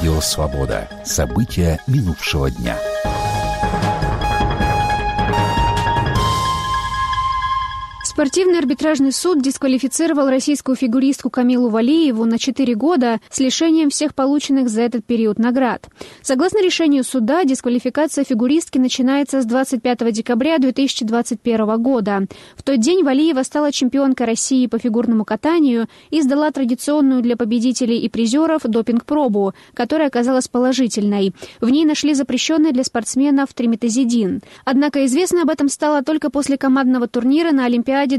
Радио «Свобода». События минувшего дня. Спортивный арбитражный суд дисквалифицировал российскую фигуристку Камилу Валиеву на 4 года с лишением всех полученных за этот период наград. Согласно решению суда, дисквалификация фигуристки начинается с 25 декабря 2021 года. В тот день Валиева стала чемпионкой России по фигурному катанию и сдала традиционную для победителей и призеров допинг-пробу, которая оказалась положительной. В ней нашли запрещенный для спортсменов триметазидин. Однако известно об этом стало только после командного турнира на Олимпиаде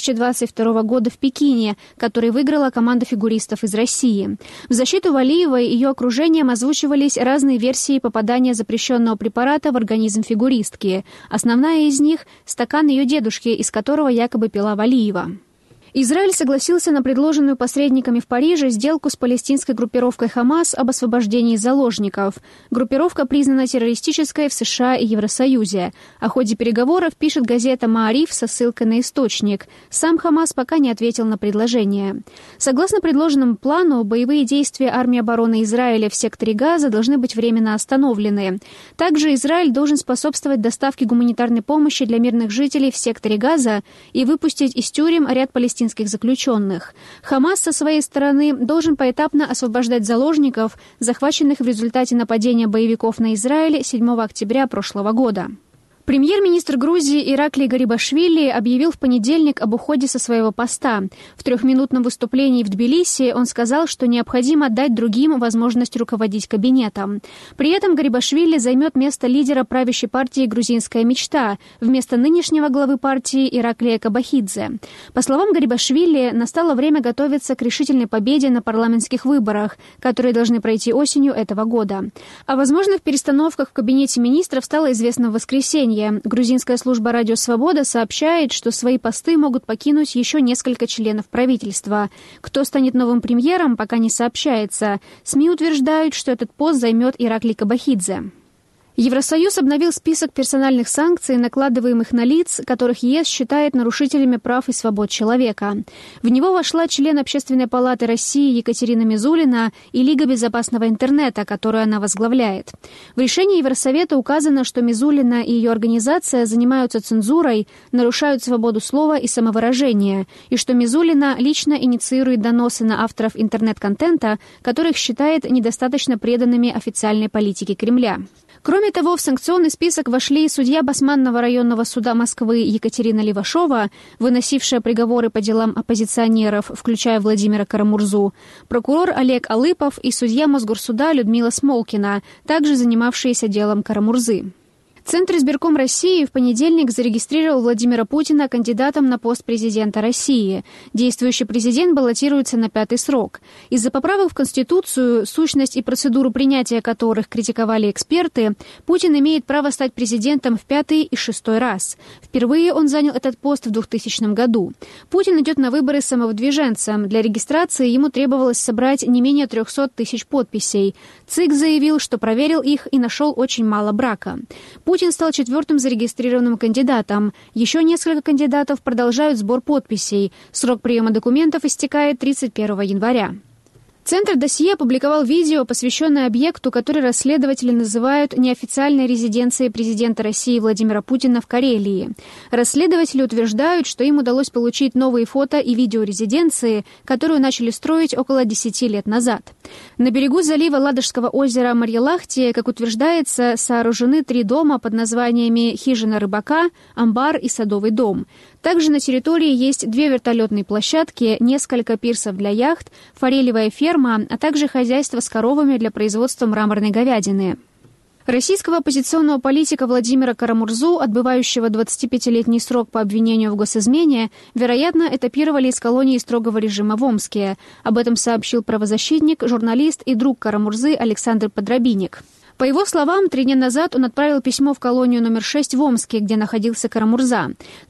2022 года в Пекине, который выиграла команда фигуристов из России. В защиту Валиевой и ее окружением озвучивались разные версии попадания запрещенного препарата в организм фигуристки. Основная из них – стакан ее дедушки, из которого якобы пила Валиева. Израиль согласился на предложенную посредниками в Париже сделку с палестинской группировкой «Хамас» об освобождении заложников. Группировка признана террористической в США и Евросоюзе. О ходе переговоров пишет газета «Маариф» со ссылкой на источник. Сам «Хамас» пока не ответил на предложение. Согласно предложенному плану, боевые действия армии обороны Израиля в секторе Газа должны быть временно остановлены. Также Израиль должен способствовать доставке гуманитарной помощи для мирных жителей в секторе Газа и выпустить из тюрем ряд палестинских заключенных. Хамас со своей стороны должен поэтапно освобождать заложников, захваченных в результате нападения боевиков на Израиль 7 октября прошлого года. Премьер-министр Грузии Ираклий Гарибашвили объявил в понедельник об уходе со своего поста. В 3-минутном выступлении в Тбилиси он сказал, что необходимо дать другим возможность руководить кабинетом. При этом Гарибашвили займет место лидера правящей партии «Грузинская мечта» вместо нынешнего главы партии Ираклия Кабахидзе. По словам Гарибашвили, настало время готовиться к решительной победе на парламентских выборах, которые должны пройти осенью этого года. О возможных перестановках в кабинете министров стало известно в воскресенье. Грузинская служба «Радио Свобода» сообщает, что свои посты могут покинуть еще несколько членов правительства. Кто станет новым премьером, пока не сообщается. СМИ утверждают, что этот пост займет Ираклий Кабахидзе. Евросоюз обновил список персональных санкций, накладываемых на лиц, которых ЕС считает нарушителями прав и свобод человека. В него вошла член Общественной палаты России Екатерина Мизулина и Лига безопасного интернета, которую она возглавляет. В решении Евросовета указано, что Мизулина и ее организация занимаются цензурой, нарушают свободу слова и самовыражения, и что Мизулина лично инициирует доносы на авторов интернет-контента, которых считает недостаточно преданными официальной политике Кремля. Кроме того, в санкционный список вошли судья Басманного районного суда Москвы Екатерина Левашова, выносившая приговоры по делам оппозиционеров, включая Владимира Карамурзу, прокурор Олег Алыпов и судья Мосгорсуда Людмила Смолкина, также занимавшиеся делом Карамурзы. Центр избирком России в понедельник зарегистрировал Владимира Путина кандидатом на пост президента России. Действующий президент баллотируется на 5-й срок. Из-за поправок в Конституцию, сущность и процедуру принятия которых критиковали эксперты, Путин имеет право стать президентом в 5-й и 6-й раз. Впервые он занял этот пост в 2000 году. Путин идет на выборы самовыдвиженцем. Для регистрации ему требовалось собрать не менее 300 тысяч подписей. ЦИК заявил, что проверил их и нашел очень мало брака. Путин стал 4-м зарегистрированным кандидатом. Еще несколько кандидатов продолжают сбор подписей. Срок приема документов истекает 31 января. Центр «Досье» опубликовал видео, посвященное объекту, который расследователи называют неофициальной резиденцией президента России Владимира Путина в Карелии. Расследователи утверждают, что им удалось получить новые фото и видео резиденции, которую начали строить около 10 лет назад. На берегу залива Ладожского озера Марьелахте, как утверждается, сооружены 3 дома под названиями «Хижина рыбака», «Амбар» и «Садовый дом». Также на территории есть 2 вертолетные площадки, несколько пирсов для яхт, форелевая ферма, а также хозяйство с коровами для производства мраморной говядины. Российского оппозиционного политика Владимира Карамурзу, отбывающего 25-летний срок по обвинению в госизмене, вероятно, этапировали из колонии строгого режима в Омске. Об этом сообщил правозащитник, журналист и друг Карамурзы Александр Подробинник. По его словам, 3 дня назад он отправил письмо в колонию номер 6 в Омске, где находился Карамурза.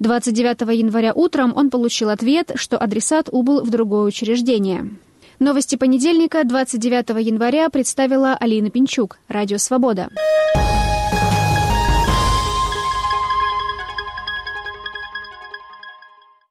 29 января утром он получил ответ, что адресат убыл в другое учреждение. Новости понедельника, 29 января, представила Алина Пинчук. Радио «Свобода».